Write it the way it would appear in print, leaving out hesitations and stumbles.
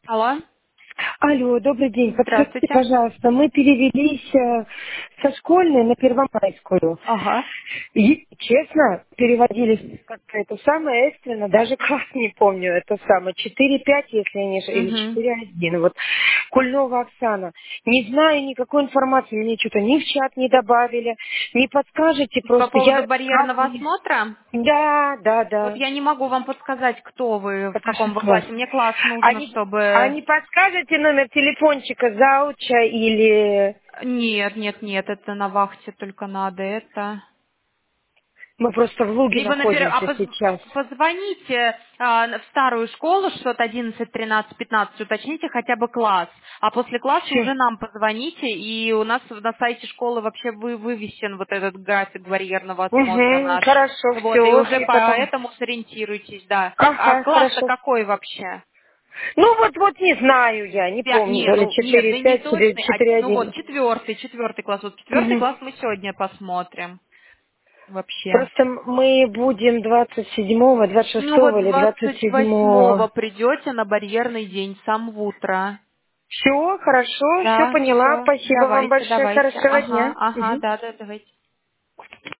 Алло, Алло, добрый день. Подскажите, здравствуйте. пожалуйста, мы перевелись со школьной на Первомайскую. Ага. И, честно, переводились как-то это самое экстренно, даже класс не помню, это самое, 4-5, если я не ошибаюсь, Угу. или 4-1. Вот, Кульнова Оксана. Не знаю никакой информации, мне что-то ни в чат не добавили, не подскажете, По просто поводу я... барьерного осмотра, Да, да, вот да. я не могу вам подсказать, кто вы, в Это же каком вы класс. классе. Мне класс нужно, А чтобы... не подскажете номер телефончика зауча или... Нет, нет, нет, это на вахте только надо, это... Мы просто в Луге Либо находимся сейчас. позвоните в старую школу, что-то 11, 13, 15, уточните хотя бы класс. А после класса Все. уже нам позвоните, и у нас на сайте школы вообще вывесен вот этот график барьерного осмотра Угу, наш. хорошо, Вот, и все. уже И потом... поэтому сориентируйтесь, да. А Ага, класс-то хорошо. какой вообще? Ну вот не знаю я, не помню, Не, то ли ну нет, четыре вы не пять или точный, ну вот 4-1. четвертый класс. Вот четвертый Угу. класс мы сегодня посмотрим вообще. Просто мы будем 27-го, Ну вот 26-го или 28-го 27-го. придете на барьерный день, сам в утро. Все, хорошо, все Да, поняла. все, Спасибо вам давайте, большое. давайте. Хорошего Ага, дня. ага, Мгм. да, да, давайте.